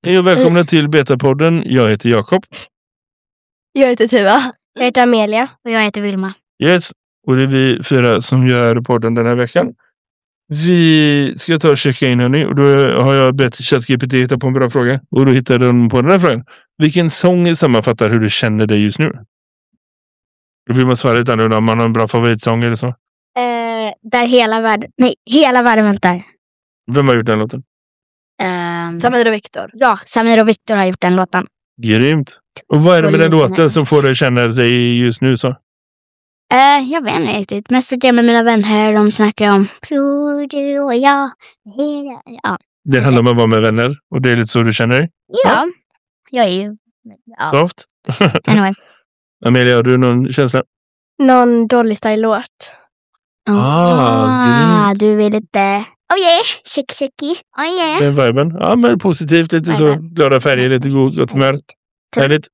Hej och välkomna till Betapodden. Jag heter Jakob. Jag heter Tuva. Jag heter Amelia. Och jag heter Vilma. Yes, och det är vi 4 som gör podden den här veckan. Vi ska ta och checka in hörni. Och då har jag bett ChatGPT hitta på en bra fråga. Och då hittade de på den här frågan. Vilken sång sammanfattar hur du känner dig just nu? Då vill man svara lite annorlunda om man har en bra favoritsång eller så. Där hela världen väntar. Vem har gjort den låten? Samir och Viktor. Ja, Samir och Viktor har gjort den låten. Grymt. Och vad är det med den låten som får dig känna dig just nu så? Jag vet inte riktigt. Mest för att jag med mina vänner, de snackar om du och jag. Ja. Det handlar om att vara med vänner. Och det är lite så du känner dig? Ja. Jag är ju... Ja. Soft. Anyway. Amelia, har du någon känsla? Någon Dolly Style-låt. Du vill inte... Oh yeah, shiki. Oh yeah. Den viben. Ja, men positivt. Lite så glada färger, lite gott humör. Härligt.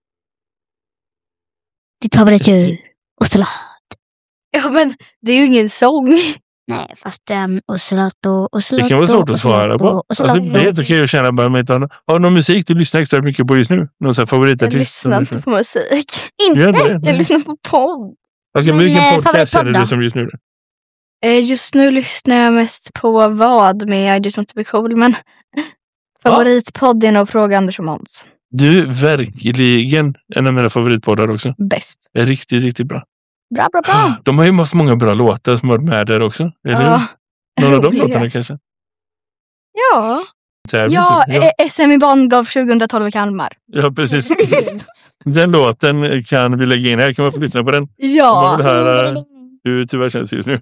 Ditt favoritdjur. Ocelot. Ja, men det är ju ingen sång. Nej, fast ocelot och ocelot. Det kan vara svårt att svara på. Alltså, det är helt okej att känna bara med inte annat. Har du någon musik du lyssnar extra mycket på just nu? Någon sån här favoritartist? Jag lyssnar inte på musik. Inte? Jag lyssnar på podd. Okej, men vilken podcast är det du som just nu? Just nu lyssnar jag mest på vad med I Just Want To Be Cool. Men favoritpodd är nog Fråga Anders och Måns. Du, verkligen en av mina favoritpoddar också. Bäst. Är riktigt, riktigt bra. Bra. De har ju haft många bra låtar som varit med där också. Eller hur? Någon av de låtarna kanske? Ja. Ja, SM i Bangolf 2012 i Kalmar. Ja, precis. Den låten kan vi lägga in här. Kan man få lyssna på den? Ja. Man vill höra hur tyvärr känns just nu.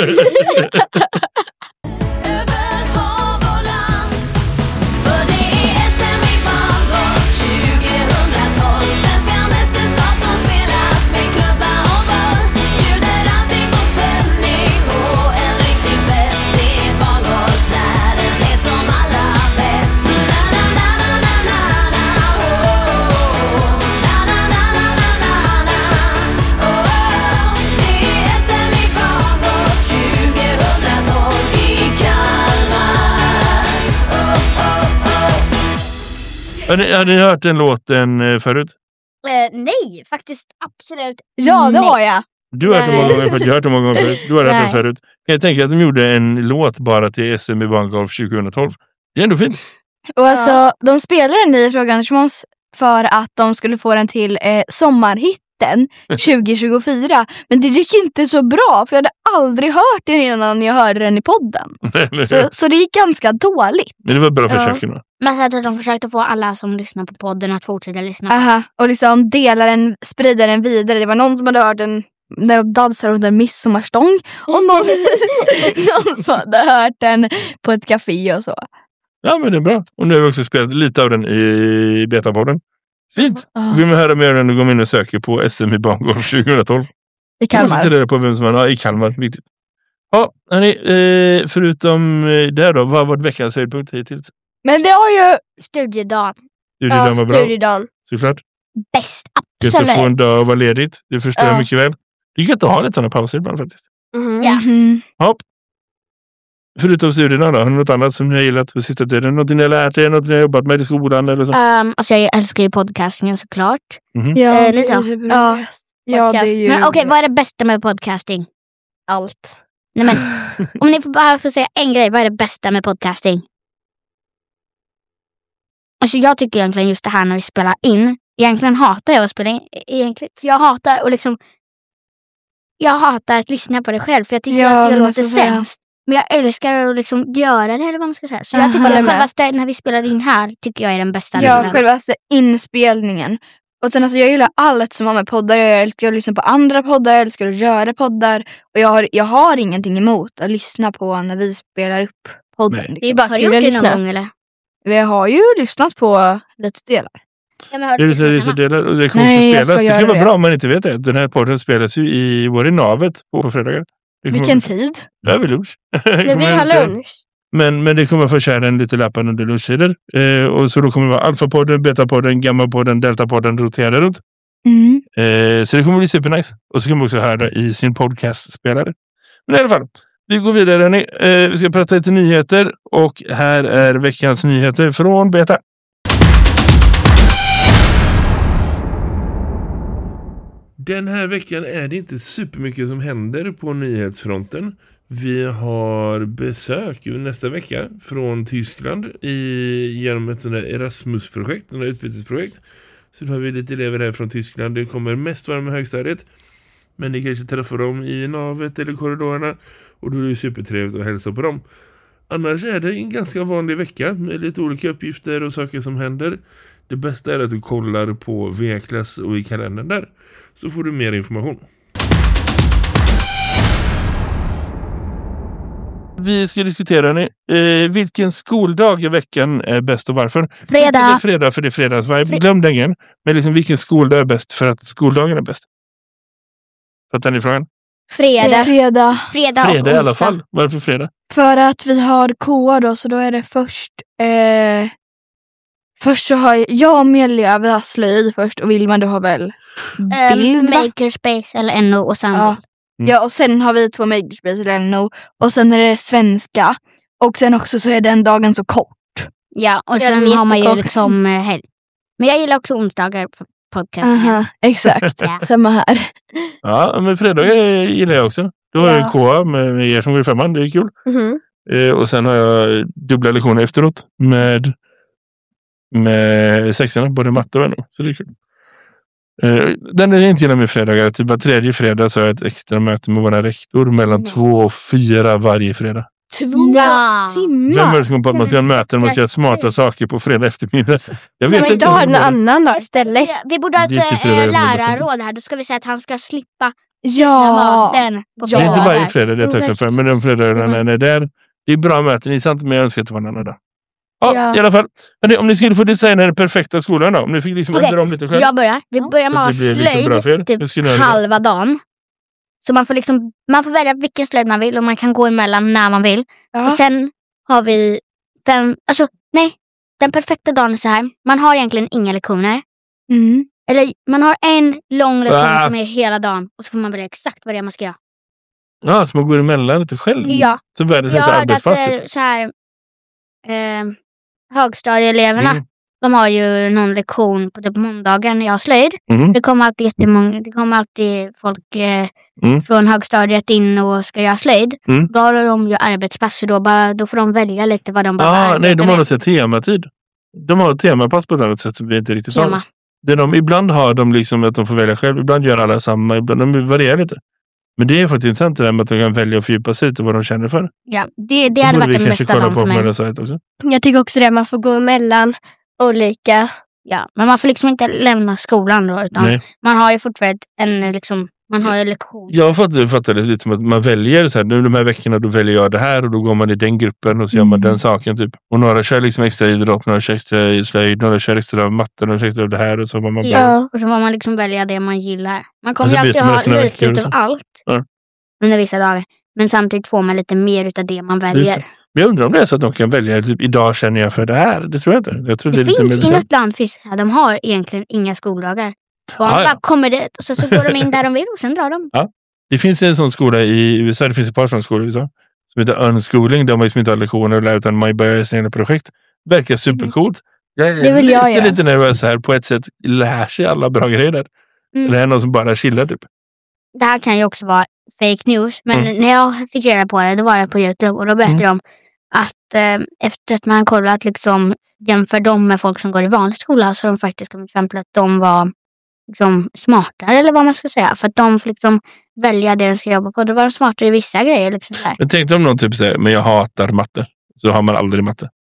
Har ni hört den låten förut? Nej, faktiskt absolut. Ja, det har jag. Du har hört den många gånger förut. Jag har hört den många gånger förut. Du har hört den förut. Jag tänker att de gjorde en låt bara till SM i Bangolf 2012. Det är ändå fint. Och alltså, de spelade den i Fråga Anders och Måns för att de skulle få den till sommarhitten 2024. Men det gick inte så bra, för jag hade aldrig hört den innan jag hörde den i podden. Så det gick ganska dåligt. Men det var bra försök. Men så att de försökte få alla som lyssnar på podden att fortsätta lyssna. Aha, och liksom sprida den vidare. Det var någon som hade hört den när de dansade under en midsommarstång. Och någon som hade hört den på ett café och så. Ja, men det är bra. Och nu har vi också spelat lite av den i Betapodden. Fint. Vill man höra mer än du går in och söker på SM i Bangolf 2012. I Kalmar. Jag på vem som är i Kalmar. Viktigt. Ja, hörni, förutom det då, vad har varit veckans höjdpunkt hittills? Men det har ju studiedagen. Studiedagen var bra. Studiedagen. Såklart. Bäst, Jag ska absolut. få en dag och vara ledigt. Det förstår jag mycket väl. Det kan inte ha lite sådana pauser ibland faktiskt. Ja. Förutom studierna då, har ni något annat som ni har gillat på sista tiden? Något ni har lärt er, något ni har jobbat med i skolan eller så? Alltså jag älskar ju podcastingen såklart. Ja, ni då? Ja, det är ju... Men okej, vad är det bästa med podcasting? Allt. Nej, men om ni bara får säga en grej, vad är det bästa med podcasting? Alltså jag tycker egentligen just det här när vi spelar in. Egentligen hatar jag att spela in. Jag hatar och liksom... Jag hatar att lyssna på det själv. För jag tycker att jag låter sämst. Men jag älskar att liksom göra det, eller vad man ska säga. Så jag tycker att själva när vi spelar in här tycker jag är den bästa. Ja, själva inspelningen. Och sen alltså jag gillar allt som har med poddar. Jag älskar att lyssna på andra poddar. Jag älskar att göra poddar. Och jag har ingenting emot att lyssna på när vi spelar upp podden. Liksom. Det är bara har du gjort det någon gång eller? Vi har ju lyssnat på lite delar. Ja, men det är vissa delar och det kommer också spelas. Det kan vara bra om man inte vet det. Den här podden spelas ju i Navet på fredagar. Vilken tid? Över lunch. När vi har lunch. Men det kommer att få köra en lite lappen under lunchtider. Och så då kommer det vara Alfa-podden, Beta-podden, Gamma-podden, Delta-podden roterade runt. Så det kommer bli supernice. Och så kan man också höra i sin podcast-spelare. Men i alla fall, vi går vidare. Vi ska prata lite nyheter. Och här är veckans nyheter från Beta. Den här veckan är det inte supermycket som händer på nyhetsfronten. Vi har besök nästa vecka från Tyskland genom ett sånt där Erasmus-projekt, ett utbytesprojekt. Så då har vi lite elever här från Tyskland. Det kommer mest vara med högstadiet. Men ni kanske träffar dem i navet eller korridorerna. Och då är det supertrevligt att hälsa på dem. Annars är det en ganska vanlig vecka med lite olika uppgifter och saker som händer. Det bästa är att du kollar på V-klass och i kalendern där. Så får du mer information. Vi ska diskutera nu. Vilken skoldag i veckan är bäst och varför? Fredag. Det är fredag för det är fredagsvibe. Glöm den igen. Men liksom vilken skoldag är bäst för att skoldagen är bäst? Fattar ni frågan? Fredag. Fredag i alla fall. Varför fredag? För att vi har KA då, så då är det först... Först så har jag och Amelia, vi har slöjd först, och Vilma, du har väl bild, va? Makerspace eller NO och sen... Ja. Ja, och sen har vi 2 Makerspace eller NO. Och sen är det svenska. Och sen också så är den dagen så kort. Ja, och Ja, sen den är har man ju jättekort. liksom helg. Men jag gillar också onsdagar på podcasten. Aha, exakt. Ja. Samma här. Ja, men fredagar gillar jag också. Då har jag KA med er som går i 5:an. Det är kul. Mhm. Och sen har jag dubbla lektioner efteråt med 6:orna, både matte och NO. Så det är kul. Den är inte gillar med fredagar. Typ var 3:e fredag så har jag ett extra möte med våra rektor mellan 2 och 4 varje fredag. 2 Ja. timmar. Vem är det som kommer på att man ska göra möten, man ska göra smarta saker på fredag eftermiddag? Jag vet Men inte. idag har som du en det- annan dag istället. Vi borde ha Det är ett till fredag, lärarråd här. Då ska vi säga att han ska slippa Ja. maten på Det är inte fredagar. varje fredag det är tacksam för, men de fredagarna när det är där. Det är bra möten, intressant, men jag önskar att det var en annan dag. Ja, Ja. i alla fall. Men om ni skulle få designa den perfekta skolan då? Om ni fick liksom Okej, ändra om lite själv. Jag börjar. Vi börjar med att ha Det blir liksom bra för er. slöjd Hur skulle ni typ göra det? halva dagen. Så man får välja vilken slöjd man vill och man kan gå emellan när man vill. Ja. Och sen har vi den perfekta dagen är så här. Man har egentligen inga lektioner. Mm. Eller man har en lång lektion Ah. som är hela dagen. Och så får man välja exakt vad det är man ska göra. Ja, så man går emellan lite själv. Ja, Så världens jag nästa hörde att arbetspass. Typ. så här, högstadieeleverna, Mm. de har ju någon lektion på typ måndagen. Jag har slöjd. Mm. Det kommer alltid folk Mm. från högstadiet in och ska göra slöjd. Mm. Då har de ju arbetspass, så då får de välja lite vad de behöver Nej, de har med. något sätt tematid. De har ett temapass på ett annat sätt som vi inte riktigt Tema. har. Ibland har de liksom att de får välja själv. Ibland gör alla samma. Ibland de varierar lite. Men det är faktiskt intressant det där med att de kan välja och fördjupa sig lite vad de känner för. Ja, det hade varit den bästa dagen för mig. Också. Jag tycker också det. Man får gå emellan olika. Ja, men man får liksom inte lämna skolan då, utan Nej. man har ju fortfarande man har ju lektion. Jag fattar det lite som att man väljer så här, nu de här veckorna då väljer jag det här och då går man i den gruppen och så gör man den saken typ. Och några kör liksom extra idrott, några kör extra i slöjd, några kör extra matte, några kör extra det här och så var man bara... Ja. Och så får man liksom välja det man gillar. Man kommer Alltså, ju alltid byter man ha efter några lite veckor och utav så. allt Ja. under vissa dagar. Men samtidigt får man lite mer utav det man Just väljer. det. Men jag undrar om det är så att de kan välja typ, idag känner jag för det här. Det tror jag inte. Jag tror Det är lite mer finns i bestämt. något land, de har egentligen inga skoldagar. Barn Ah, ja. bara kommer dit och så går de in där de vill och sen drar de. Det finns en sån skola i USA, det finns ett par sådana skolor i USA som heter Unschooling. De har liksom inte har lektioner och lär utan man börjar sina egna projekt. Verkar supercoolt. Jag är Det vill jag göra. lite nervös här. På ett sätt lär sig alla bra grejer där. Mm. Eller är det någon som bara chillar typ. Det här kan ju också vara fake news. Men när jag fick reda på det, då var jag på YouTube och då berättade de att efter att man kollat liksom jämför dem med folk som går i vanlig skola, så har de faktiskt kommit fram till att de var liksom smartare, eller vad man ska säga. För att de får liksom välja det de ska jobba på. Då var de smartare i vissa grejer. Liksom där. Jag tänkte om någon typ säger, men jag hatar matte. Så har man aldrig matte.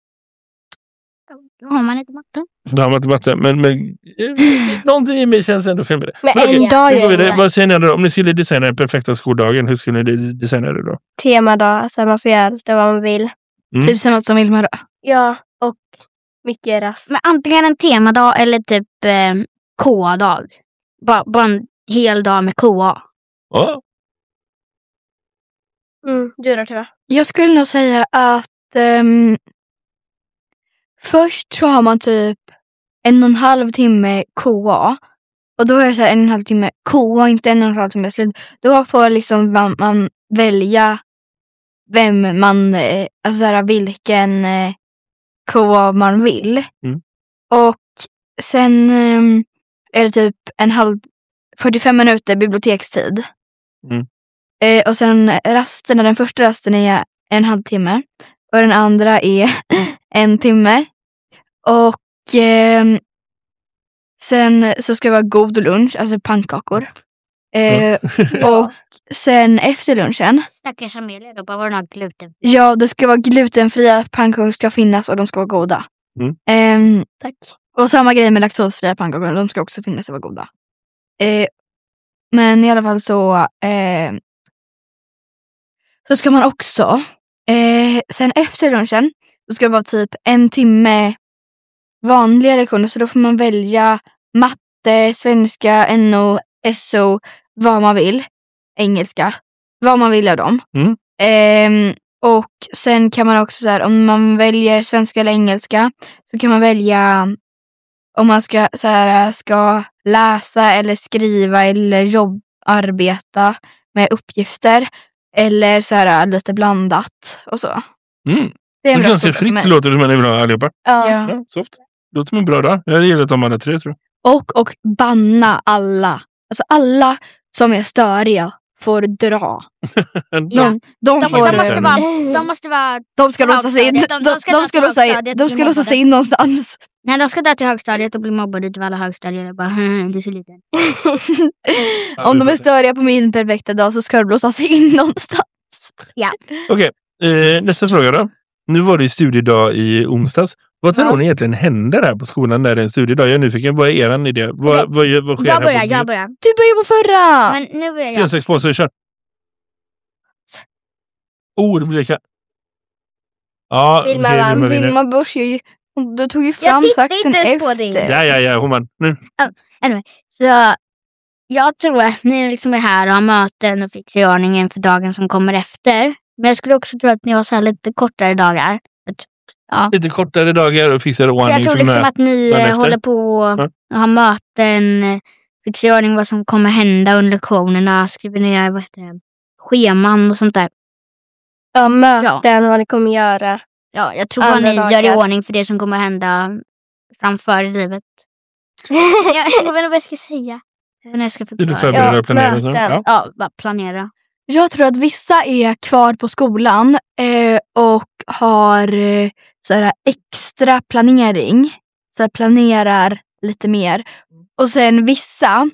Då har man inte matte. Då har man inte matte. Men någonting i mig känns ändå fel med det. Men Men okej, en dag nu går vi är vidare. det Vad säger ni då? Om ni skulle designa den perfekta skoldagen, hur skulle ni designa det då? temadag. Så man får göra allt vad man vill. Mm. Typ samma som Vilma då. Ja, och mycket rast. Men antingen en temadag eller typ KA-dag. Bara en hel dag med KA. Ja. Du då, Tuva? Jag skulle nog säga att först så har man typ 1,5 timme KA. Och då är det så här 1,5 timme KA, inte 1,5 timme slut. Då får liksom man välja vem man, alltså så här, vilken KA man vill. Mm. Och sen är det typ 45 minuter bibliotekstid. Mm. Och sen rasterna, den första rasten är 1,5 timme. Och den andra är 1 timme. Och sen så ska det vara god lunch, alltså pannkakor. Och sen efter lunchen. Stackars Amelia då, bara var den gluten. Ja, det ska vara glutenfria pannkakor ska finnas och de ska vara goda. Tack. Och samma grej med laktosfria pannkakor, de ska också finnas och vara goda. Men i alla fall så ska man också sen efter lunchen så ska det vara typ 1 timme vanliga lektioner, så då får man välja matte, svenska, NO, SO, vad man vill, engelska, vad man vill av dem. Och sen kan man också så här, om man väljer svenska eller engelska så kan man välja om man ska läsa eller skriva eller arbeta med uppgifter eller så här lite blandat och så. Det är en bra ganska skola fritt låter det som en är bra allihopa. Ja. Soft. Låter som en bra dag. Jag hade gillat de alla 3 tror jag. Och banna alla. Alltså alla som är störiga får dra. De ska låsa sig in. De ska låsa sig in någonstans. Nej, de ska dra till högstadiet och bli mobbade utav alla högstadier. Bara, du är så liten. Om de är störiga på min perfekta dag så ska de låsa sig in någonstans. Ja. Okej, nästa fråga då. Nu var det ju studiedag i onsdags. Vad tror ni egentligen händer här på skolan när det är en studiedag? Jag är nyfiken, vad är eran idé? Vad sker Jag börjar. Du börjar på förra! Men nu börjar jag. Sten, 6 på sig, kör. Det blir lika. Ja, Vilma börjar ju. Du tog ju fram saxen efter. Ja, hon vann. Nu. Anyway, så jag tror att ni liksom är här och har möten och fixar i ordningen för dagen som kommer efter. Men jag skulle också tro att ni har så här lite kortare dagar. Ja. Lite kortare dagar och fixar ordning. Jag tror liksom att ni håller på och har möten, fixar i ordning vad som kommer hända under lektionerna, skriver ner scheman och sånt där. Ja, möten, vad ni kommer göra. Ja, jag tror att ni gör i ordning för det som kommer hända framför i livet. Jag vet inte vad jag ska säga. Jag ska förbereda och planera. Ja, bara planera. Jag tror att vissa är kvar på skolan och har så här extra planering. Så här planerar lite mer. Och sen vissa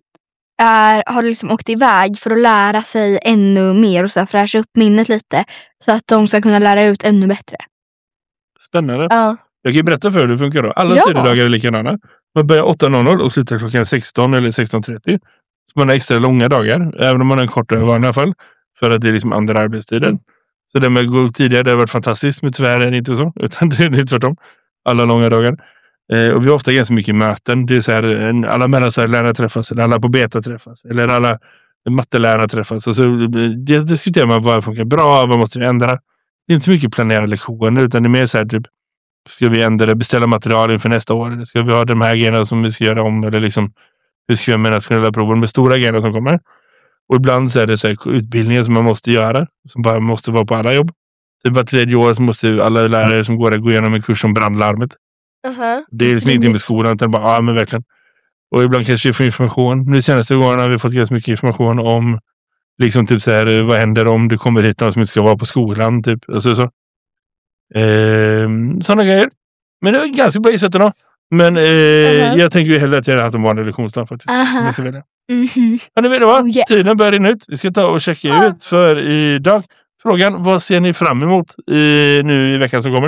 har liksom åkt iväg för att lära sig ännu mer och så här fräscha upp minnet lite. Så att de ska kunna lära ut ännu bättre. Spännande. Ja. Jag kan ju berätta för hur det funkar då. Alla studiedagar är likadana. Man börjar 8.00 och slutar klockan 16 eller 16.30. Så man har extra långa dagar. Även om man har en kortare i vanliga fall. För att det är liksom andra arbetstider. Så det med att gå tidigare, det har varit fantastiskt. Men tyvärr är det inte så. Utan det är tvärtom. Alla långa dagar. Och vi har ofta ganska mycket möten. Det är så här, alla mellanstadielärare träffas. Eller alla på beta träffas. Eller alla mattelärare träffas. Och så diskuterar man vad funkar bra. Vad måste vi ändra. Det är inte så mycket planerade lektioner. Utan det är mer så här typ. Ska vi ändra, beställa material inför nästa år? Eller ska vi ha de här grejerna som vi ska göra om? Eller liksom, hur ska vi med nationella proven? Med stora grejerna som kommer. Och ibland så är det så här utbildningar som man måste göra. Som bara måste vara på alla jobb. Typ var 3:e år så måste alla lärare som går där gå igenom en kurs om brandlarmet. Det är liksom ingenting med skolan. Utan bara, men verkligen. Och ibland kanske vi får information. Nu senaste gången har vi fått ganska mycket information om liksom typ så här, vad händer om det kommer hit någon som inte ska vara på skolan. Typ. Alltså så. Sådana grejer. Men det var ganska bra i sättet då. Men jag tänker ju hellre att jag hade haft en vanlig lektionsdag faktiskt. Ja, ni vet det va? Tiden börjar rinna ut. Vi ska ta och checka ut för idag. Frågan, vad ser ni fram emot nu i veckan som kommer?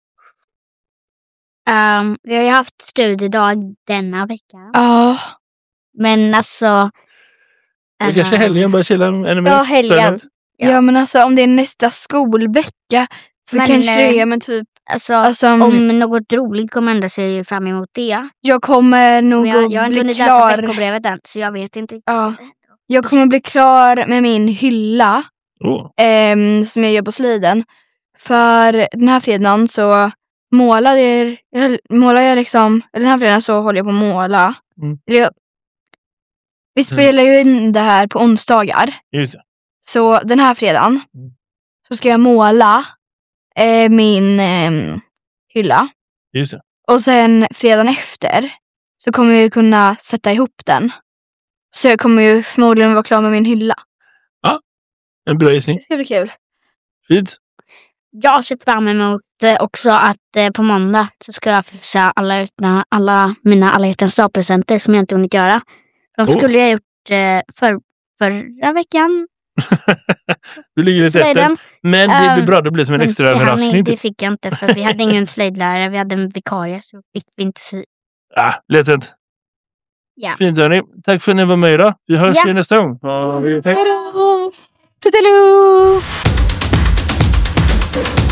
Vi har ju haft studiedag denna vecka. Ja. Men alltså... Det kanske helgen börjar chilla ännu mer. Ja, helgen. Ja, men alltså om det är nästa skolvecka så men, kanske det är men typ... Alltså, om något roligt kommer hända sig jag fram emot det. Jag kommer nog jag har bli inte hunnit klar. läsa veckobrevet än, så jag vet inte. Ja. Jag kommer bli klar med min hylla som jag gör på sliden. För den här fredagen så målar jag liksom... Den här fredagen så håller jag på att måla. Vi spelar ju in det här på onsdagar. Just det. Så den här fredagen så ska jag måla min hylla. Just det. Och sen fredagen efter så kommer vi kunna sätta ihop den. Så jag kommer ju förmodligen vara klar med min hylla. En bra gissning. Det ska bli kul. Fint. Jag ser fram emot också att på måndag så ska jag fixa alla mina alla hjärtans dag-presenter som jag inte hunnit göra. De skulle jag gjort förra veckan. Du ligger lite efter. Men det blir bra, det blir som en extra överraskning. Det fick jag inte för vi hade ingen slöjdlärare, vi hade en vikarie så fick vi inte sy. Lätt. Ja. Fint hörni. Tack för att ni var med idag. Vi hörs igen nästa gång. Hej då! Toodaloo!